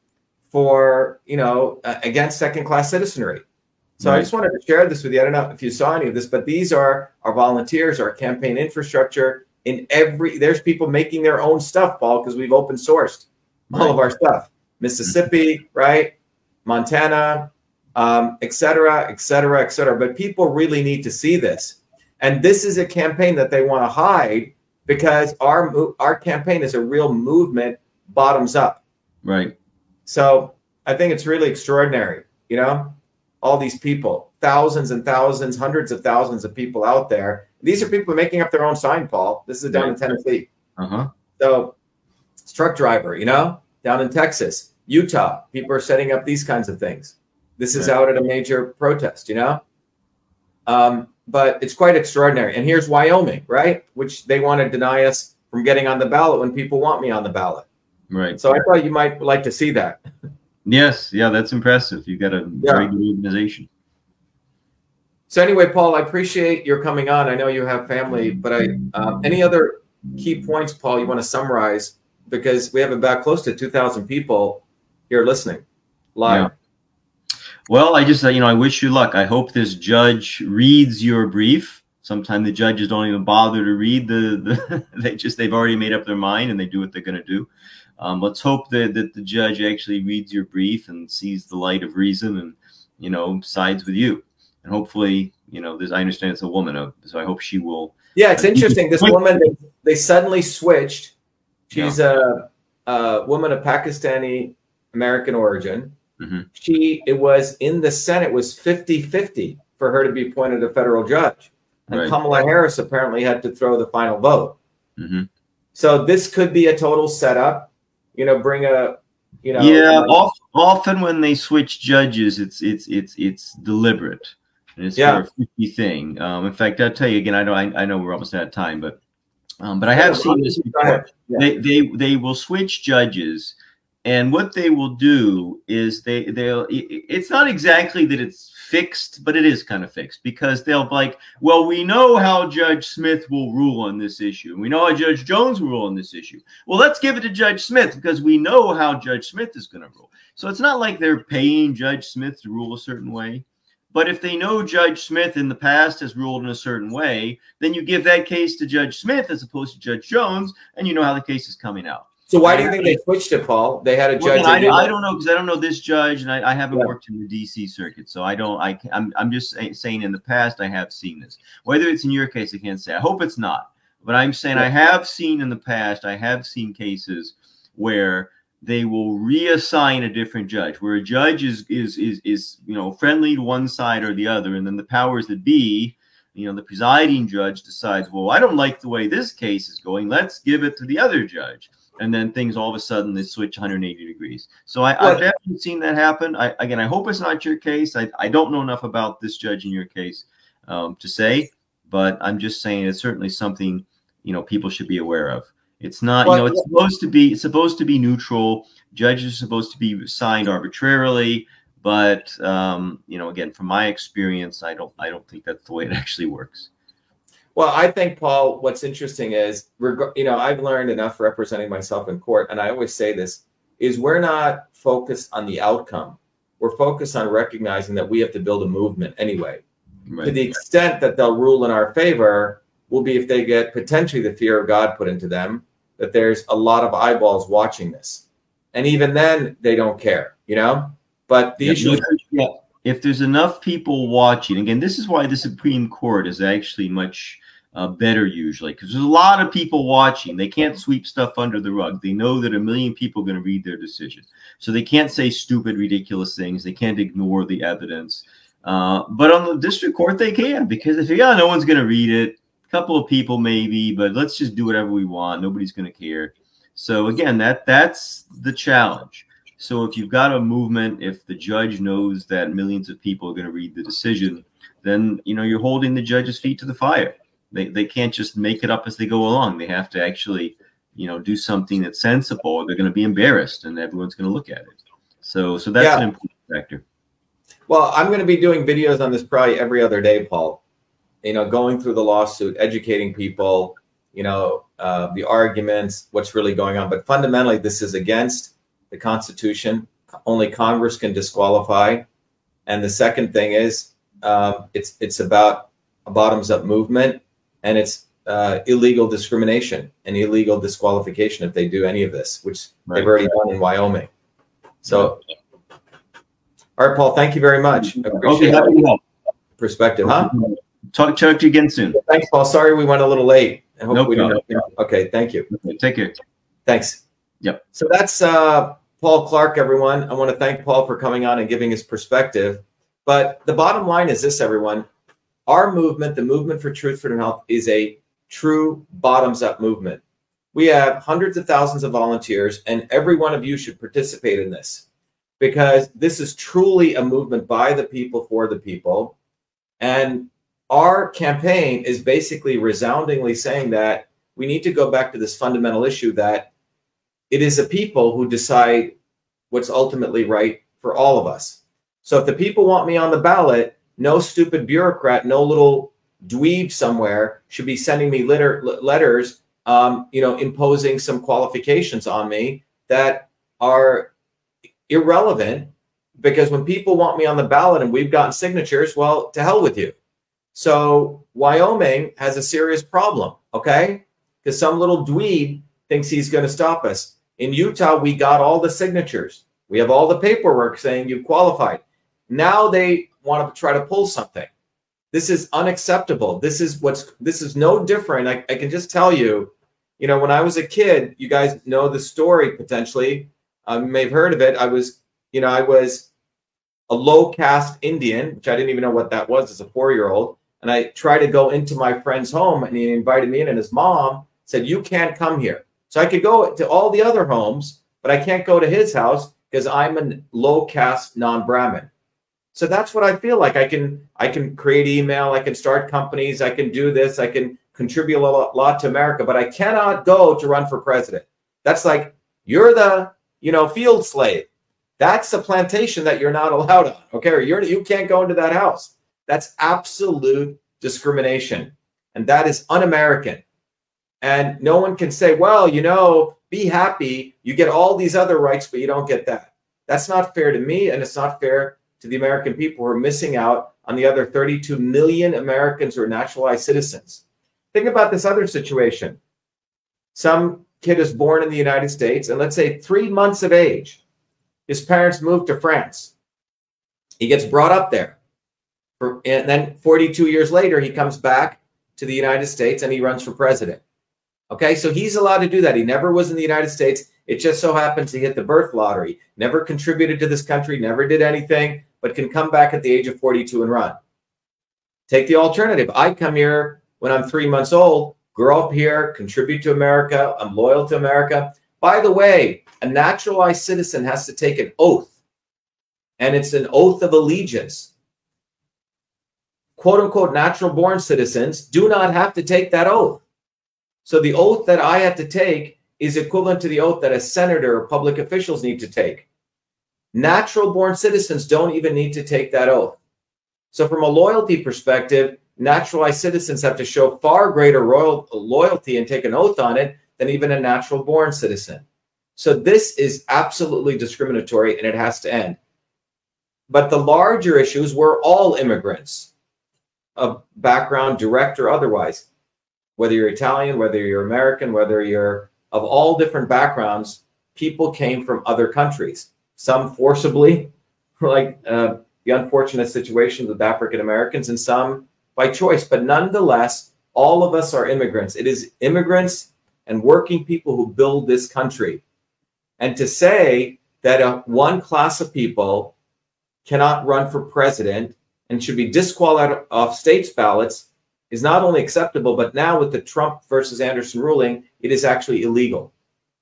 for, you know, uh, against second-class citizenry. So Right. I just wanted to share this with you. I don't know if you saw any of this, but these are our volunteers, our campaign infrastructure. In every, there's people making their own stuff, Paul, because we've open sourced all Right. of our stuff. Mississippi, right? Montana, um, et cetera, et cetera, et cetera. But people really need to see this. And this is a campaign that they want to hide because our mo- our campaign is a real movement, bottoms up. Right. So I think it's really extraordinary, you know, all these people, thousands and thousands, hundreds of thousands of people out there. These are people making up their own sign, Paul. This is down in Tennessee. Uh-huh. So it's truck driver, you know, down in Texas, Utah, people are setting up these kinds of things. This is Right. out at a major protest, you know, um, but it's quite extraordinary. And here's Wyoming, right? Which they want to deny us from getting on the ballot when people want me on the ballot. Right. So I thought you might like to see that. Yes. Yeah, that's impressive. You've got a Yeah. very good organization. So anyway, Paul, I appreciate your coming on. I know you have family, but I um, any other key points, Paul, you want to summarize? Because we have about close to two thousand people here listening live. Yeah. Well, I just, uh, you know, I wish you luck. I hope this judge reads your brief. Sometimes the judges don't even bother to read the, the they just, they've already made up their mind and they do what they're going to do. Um, let's hope that, that the judge actually reads your brief and sees the light of reason and, you know, sides with you. And hopefully, you know, this, I understand it's a woman, so I hope she will. Yeah, it's interesting. This woman, they, they suddenly switched. She's yeah. a, a woman of Pakistani American origin. Mm-hmm. She, it was in the Senate was fifty fifty for her to be appointed a federal judge. And Right. Kamala Harris apparently had to throw the final vote. Mm-hmm. So this could be a total setup, you know, bring a, you know. Yeah, um, often, often when they switch judges, it's it's it's it's deliberate. And it's Yeah. for a fifty thing. Um, in fact, I'll tell you again. I know I, I know we're almost out of time, but um, but I have seen this Go ahead. before. Yeah. They they they will switch judges, and what they will do is they they'll. it- It's not exactly that it's fixed, but it is kind of fixed because they'll be like, well, we know how Judge Smith will rule on this issue. We know how Judge Jones will rule on this issue. Well, let's give it to Judge Smith because we know how Judge Smith is going to rule. So it's not like they're paying Judge Smith to rule a certain way. But if they know Judge Smith in the past has ruled in a certain way, then you give that case to Judge Smith as opposed to Judge Jones, and you know how the case is coming out. So why do you think they switched it, Paul? They had a Well, judge. again, that I, I didn't- don't know because I don't know this judge, and I, I haven't Yeah. worked in the D C circuit, so I don't. I I'm I'm just say- saying in the past I have seen this. Whether it's in your case, I can't say. I hope it's not, but I'm saying I have seen in the past. I have seen cases where they will reassign a different judge, where a judge is is is is you know friendly to one side or the other, and then the powers that be, you know, the presiding judge decides, well, I don't like the way this case is going. Let's give it to the other judge. And then things all of a sudden they switch one hundred eighty degrees. So I, Well- I've definitely seen that happen. I, again, I hope it's not your case. I, I don't know enough about this judge in your case um, to say, but I'm just saying it's certainly something, you know, people should be aware of. It's not, Well, you know, it's supposed to be, it's supposed to be neutral. Judges are supposed to be signed arbitrarily, but um, you know, again, from my experience, I don't, I don't think that's the way it actually works. Well, I think, Paul, what's interesting is, reg- you know, I've learned enough representing myself in court, and I always say this, is we're not focused on the outcome. We're focused on recognizing that we have to build a movement anyway. Right. To the extent that they'll rule in our favor will be if they get potentially the fear of God put into them, that there's a lot of eyeballs watching this. And even then, they don't care, you know? But the Yeah, issue is, yeah. If there's enough people watching, again, this is why the Supreme Court is actually much uh, better usually, because there's a lot of people watching. They can't sweep stuff under the rug. They know that a million people are going to read their decision. So they can't say stupid, ridiculous things. They can't ignore the evidence. Uh, but on the district court, they can, because if, yeah, no one's going to read it, a couple of people maybe, but let's just do whatever we want. Nobody's going to care. So again, that that's the challenge. So if you've got a movement, if the judge knows that millions of people are going to read the decision, then, you know, you're holding the judge's feet to the fire. They they can't just make it up as they go along. They have to actually, you know, do something that's sensible, or they're going to be embarrassed and everyone's going to look at it. So so that's Yeah. an important factor. well, I'm going to be doing videos on this probably every other day, Paul. You know, going through the lawsuit, educating people, you know, uh, the arguments, what's really going on. But fundamentally, this is against the Constitution. Only Congress can disqualify. And the second thing is, um, it's it's about a bottoms-up movement, and it's uh, illegal discrimination and illegal disqualification if they do any of this, which Right. they've already done in Wyoming. So, all right, Paul, thank you very much. I Okay, appreciate happy to that help. perspective, huh? Talk, talk to you again soon. Thanks, Paul. Sorry we went a little late. I hope No we didn't. problem. Okay, thank you. Okay, take care. Thanks. Yep. So that's uh, Paul Clark, everyone. I want to thank Paul for coming on and giving his perspective. But the bottom line is this, everyone. Our movement, the Movement for Truth, Freedom, Health, is a true bottoms-up movement. We have hundreds of thousands of volunteers, and every one of you should participate in this, because this is truly a movement by the people, for the people. And our campaign is basically resoundingly saying that we need to go back to this fundamental issue that it is the people who decide what's ultimately right for all of us. So if the people want me on the ballot, no stupid bureaucrat, no little dweeb somewhere should be sending me letter, letters, um, you know, imposing some qualifications on me that are irrelevant, because when people want me on the ballot and we've gotten signatures, well, to hell with you. So Wyoming has a serious problem, okay? Because some little dweeb thinks he's going to stop us. In Utah, we got all the signatures. We have all the paperwork saying you've qualified. Now they want to try to pull something. This is unacceptable. This is what's, this is no different. I, I can just tell you, you know, when I was a kid, you guys know the story potentially. Um, you may have heard of it. I was, you know, I was a low caste Indian, which I didn't even know what that was as a four-year-old. And I tried to go into my friend's home, and he invited me in, and his mom said, you can't come here. So I could go to all the other homes, but I can't go to his house because I'm a low caste non-Brahmin. So that's what I feel like. I can, I can create email, I can start companies, I can do this, I can contribute a lot, lot to America, but I cannot go to run for president. That's like, you're the, you know, field slave. That's the plantation that you're not allowed on, okay? Or you're, you can't go into that house. That's absolute discrimination. And that is un-American. And no one can say, well, you know, be happy. You get all these other rights, but you don't get that. That's not fair to me, and it's not fair to the American people who are missing out on the other thirty-two million Americans who are naturalized citizens. Think about this other situation. Some kid is born in the United States, and let's say three months of age, his parents moved to France. He gets brought up there. For, and then forty-two years later, he comes back to the United States and he runs for president. Okay, so he's allowed to do that. He never was in the United States. It just so happens he hit the birth lottery, never contributed to this country, never did anything, but can come back at the age of forty-two and run. Take the alternative. I come here when I'm three months old, grow up here, contribute to America. I'm loyal to America. By the way, a naturalized citizen has to take an oath, and it's an oath of allegiance. Quote unquote natural born citizens do not have to take that oath. So the oath that I had to take is equivalent to the oath that a senator or public officials need to take. Natural born citizens don't even need to take that oath. So from a loyalty perspective, naturalized citizens have to show far greater royal loyalty and take an oath on it than even a natural born citizen. So this is absolutely discriminatory, and it has to end. But the larger issues, we're all immigrants of background, direct or otherwise. Whether you're Italian, whether you're American, whether you're of all different backgrounds, people came from other countries. Some forcibly, like uh, the unfortunate situation with African Americans, and some by choice. But nonetheless, all of us are immigrants. It is immigrants and working people who build this country. And to say that a, one class of people cannot run for president and should be disqualified off states' ballots is not only acceptable, but now with the Trump versus Anderson ruling, it is actually illegal.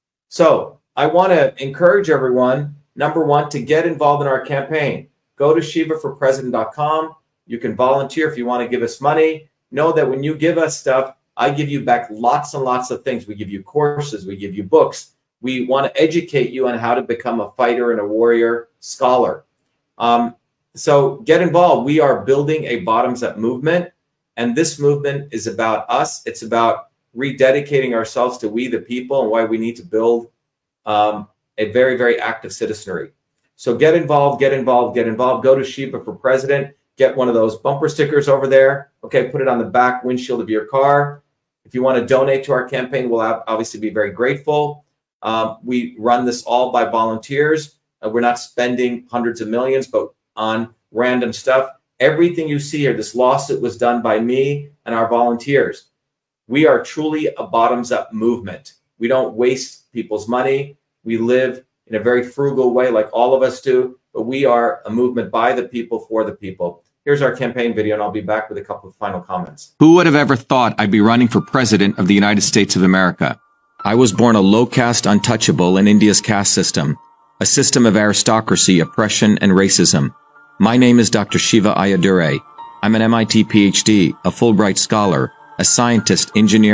So I want to encourage everyone, number one, to get involved in our campaign. Go to shiva for president dot com. You can volunteer if you want to give us money. Know that when you give us stuff, I give you back lots and lots of things. We give you courses, we give you books. We want to educate you on how to become a fighter and a warrior scholar. Um, so get involved. We are building a bottoms-up movement. And this movement is about us. It's about rededicating ourselves to we the people and why we need to build um, a very, very active citizenry. So get involved, get involved, get involved. Go to Shiva for President. Get one of those bumper stickers over there. Okay, put it on the back windshield of your car. If you want to donate to our campaign, we'll obviously be very grateful. Um, we run this all by volunteers. Uh, we're not spending hundreds of millions, but on random stuff. Everything you see here, this lawsuit was done by me and our volunteers. We are truly a bottoms-up movement. We don't waste people's money. We live in a very frugal way like all of us do, but we are a movement by the people, for the people. Here's our campaign video, and I'll be back with a couple of final comments. Who would have ever thought I'd be running for president of the United States of America? I was born a low-caste untouchable in India's caste system, a system of aristocracy, oppression, and racism. My name is Doctor Shiva Ayyadurai. I'm an M I T P H D, a Fulbright scholar, a scientist, engineer,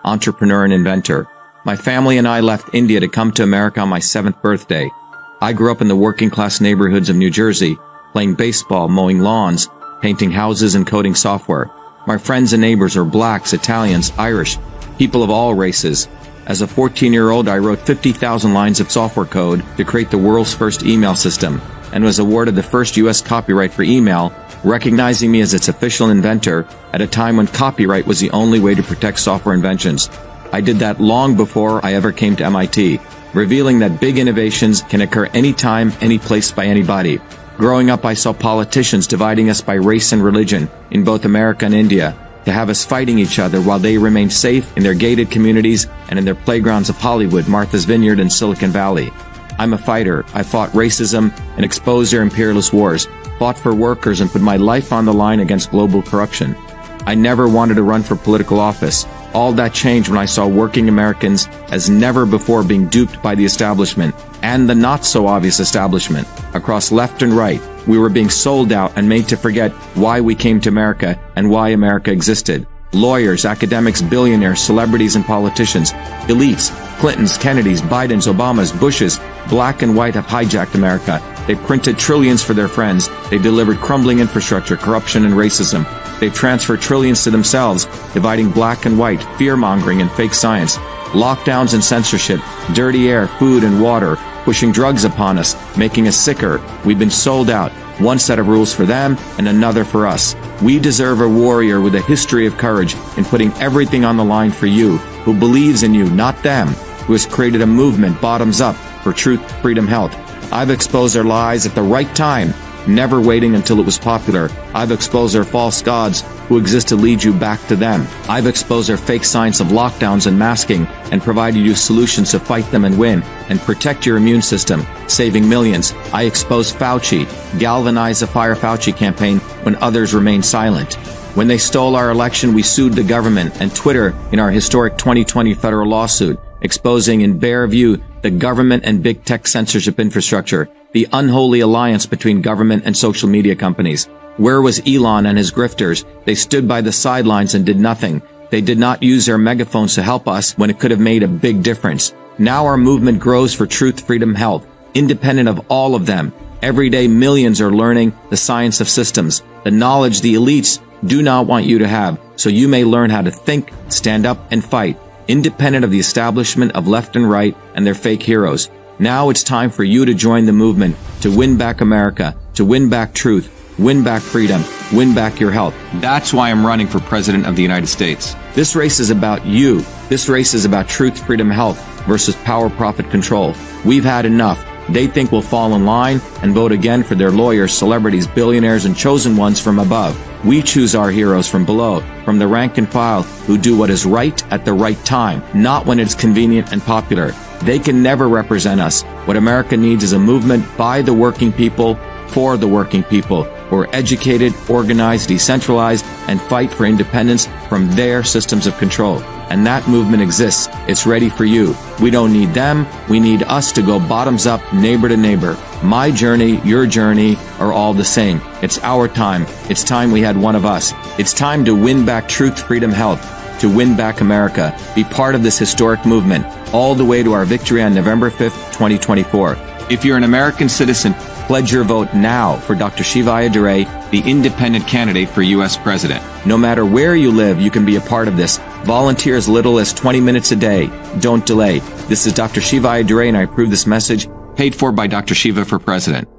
entrepreneur and inventor. My family and I left India to come to America on my seventh birthday. I grew up in the working class neighborhoods of New Jersey, playing baseball, mowing lawns, painting houses, and coding software. My friends and neighbors are blacks, Italians, Irish, people of all races. As a fourteen-year-old, I wrote fifty thousand lines of software code to create the world's first email system, and was awarded the first U S copyright for email, recognizing me as its official inventor at a time when copyright was the only way to protect software inventions. I did that long before I ever came to M I T, revealing that big innovations can occur anytime, any place, by anybody. Growing up, I saw politicians dividing us by race and religion in both America and India, to have us fighting each other while they remained safe in their gated communities and in their playgrounds of Hollywood, Martha's Vineyard, and Silicon Valley. I'm a fighter. I fought racism and exposed their imperialist wars, fought for workers, and put my life on the line against global corruption. I never wanted to run for political office. All that changed when I saw working Americans as never before being duped by the establishment and the not-so-obvious establishment. Across left and right, we were being sold out and made to forget why we came to America and why America existed. Lawyers, academics, billionaires, celebrities, and politicians, elites, Clintons, Kennedys, Bidens, Obamas, Bushes, black and white have hijacked America. They printed trillions for their friends. They delivered crumbling infrastructure, corruption, and racism. They transferred trillions to themselves, dividing black and white, fear-mongering, and fake science. Lockdowns and censorship, dirty air, food, and water, pushing drugs upon us, making us sicker. We've been sold out. One set of rules for them and another for us. We deserve a warrior with a history of courage in putting everything on the line for you, who believes in you, not them, who has created a movement bottoms up for truth, freedom, health. I've exposed their lies at the right time, never waiting until it was popular. I've exposed their false gods who exist to lead you back to them. I've exposed their fake science of lockdowns and masking and provided you solutions to fight them and win and protect your immune system, saving millions. I exposed Fauci, galvanized the Fire Fauci campaign when others remained silent. When they stole our election, we sued the government and Twitter in our historic twenty twenty federal lawsuit, exposing in bare view the government and big tech censorship infrastructure, the unholy alliance between government and social media companies. Where was Elon and his grifters? They stood by the sidelines and did nothing. They did not use their megaphones to help us when it could have made a big difference. Now our movement grows for truth, freedom, health, independent of all of them. Every day millions are learning the science of systems, the knowledge the elites do not want you to have, so you may learn how to think, stand up, and fight, independent of the establishment of left and right and their fake heroes. Now it's time for you to join the movement, to win back America, to win back truth, win back freedom, win back your health. That's why I'm running for President of the United States. This race is about you. This race is about truth, freedom, health versus power, profit, control. We've had enough. They think we'll fall in line and vote again for their lawyers, celebrities, billionaires, and chosen ones from above. We choose our heroes from below, from the rank and file, who do what is right at the right time, not when it's convenient and popular. They can never represent us. What America needs is a movement by the working people, for the working people, who are educated, organized, decentralized, and fight for independence from their systems of control. And that movement exists. It's ready for you. We don't need them. We need us to go bottoms up, neighbor to neighbor. My journey, your journey are all the same. It's our time. It's time we had one of us. It's time to win back truth, freedom, health, to win back America. Be part of this historic movement, all the way to our victory on November fifth, twenty twenty-four. If you're an American citizen, pledge your vote now for Doctor Shiva Ayyadurai, the independent candidate for U S President. No matter where you live, you can be a part of this. Volunteer as little as twenty minutes a day. Don't delay. This is Doctor Shiva Ayyadurai, and I approve this message, paid for by Doctor Shiva for President.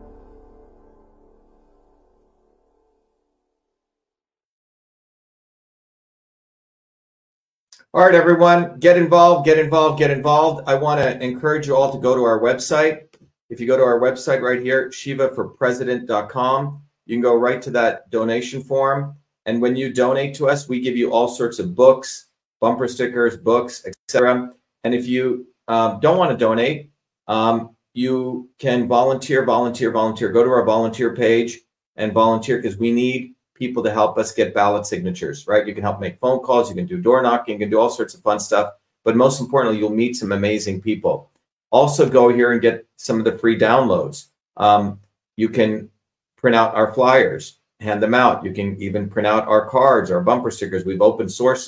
All right, everyone, get involved, get involved, get involved. I want to encourage you all to go to our website. If you go to our website right here, shiva for president dot com, you can go right to that donation form. And when you donate to us, we give you all sorts of books, bumper stickers, books, et cetera. And if you um, don't want to donate, um, you can volunteer, volunteer, volunteer. Go to our volunteer page and volunteer, because we need people to help us get ballot signatures, right? You can help make phone calls. You can do door knocking. You can do all sorts of fun stuff. But most importantly, you'll meet some amazing people. Also go here and get some of the free downloads. Um, you can print out our flyers, hand them out. You can even print out our cards, our bumper stickers. We've open sourced this.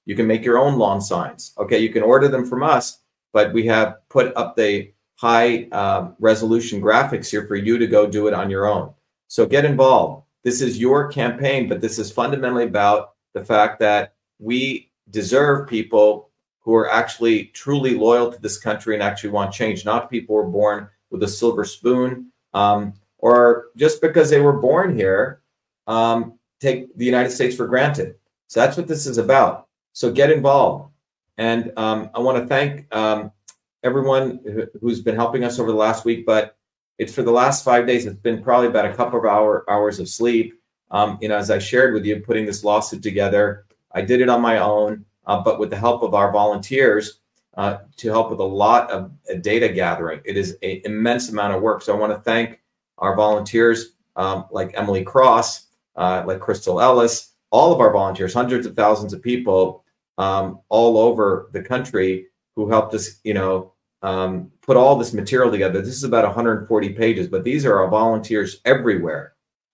You can make your own lawn signs. Okay, you can order them from us, but we have put up the high uh, resolution graphics here for you to go do it on your own. So get involved. This is your campaign, but this is fundamentally about the fact that we deserve people who are actually truly loyal to this country and actually want change, not people who are born with a silver spoon, um, or just because they were born here, um, take the United States for granted. So that's what this is about. So get involved. And um, I want to thank um, everyone who's been helping us over the last week, but it's for the last five days, it's been probably about a couple of hour, hours of sleep. Um, you know, as I shared with you, putting this lawsuit together, I did it on my own, uh, but with the help of our volunteers uh, to help with a lot of uh, data gathering. It is an immense amount of work. So I want to thank our volunteers um, like Emily Cross, uh, like Crystal Ellis, all of our volunteers, hundreds of thousands of people um, all over the country who helped us, you know, um, put all this material together. This is about one hundred forty pages, but these are our volunteers everywhere.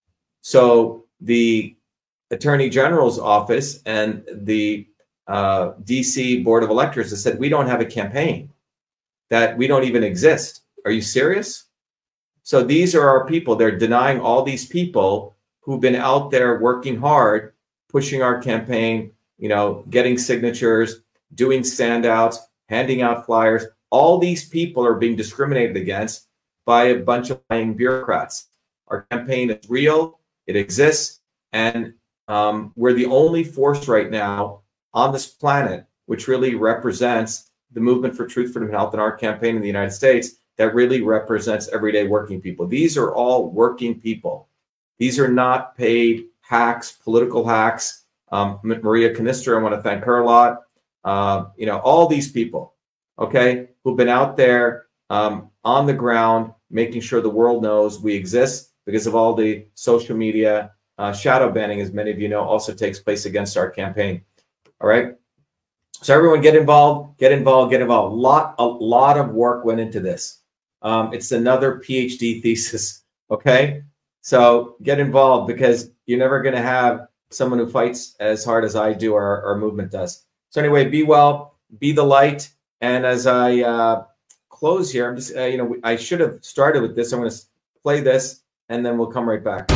So the Attorney General's office and the uh, D C Board of Electors has said, we don't have a campaign, that we don't even exist. Are you serious? So these are our people. They're denying all these people who've been out there working hard, pushing our campaign, you know, getting signatures, doing standouts, handing out flyers. All these people are being discriminated against by a bunch of lying bureaucrats. Our campaign is real, it exists, and um, we're the only force right now on this planet which really represents the movement for truth, freedom, and health in our campaign in the United States that really represents everyday working people. These are all working people. These are not paid hacks, political hacks. Um, Maria Canister, I want to thank her a lot. Uh, you know, all these people, okay, who've been out there um, on the ground, making sure the world knows we exist because of all the social media uh, shadow banning, as many of you know, also takes place against our campaign. All right. So everyone get involved, get involved, get involved. A lot, a lot of work went into this. Um, it's another PhD thesis. Okay. So get involved because you're never going to have someone who fights as hard as I do, or our movement does. So anyway, be well, be the light. And as I uh, close here, I'm just, uh, you know, I should have started with this. I'm going to play this and then we'll come right back.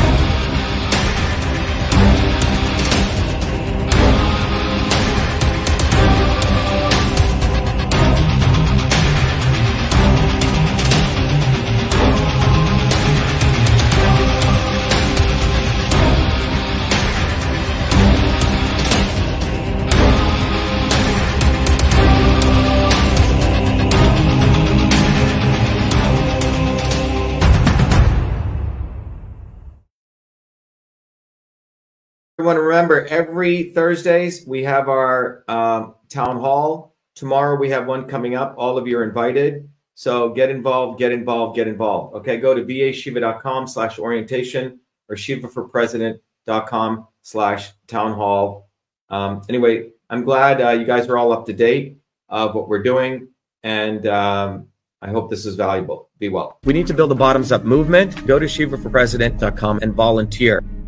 Everyone remember, every Thursdays we have our um, town hall. Tomorrow we have one coming up. All of you are invited. So get involved, get involved, get involved. Okay, go to v a shiva dot com slash orientation or shiva for president dot com slash town hall. Um, anyway, I'm glad uh, you guys are all up to date of what we're doing. And um, I hope this is valuable. Be well. We need to build a bottoms up movement. Go to shiva for president dot com and volunteer.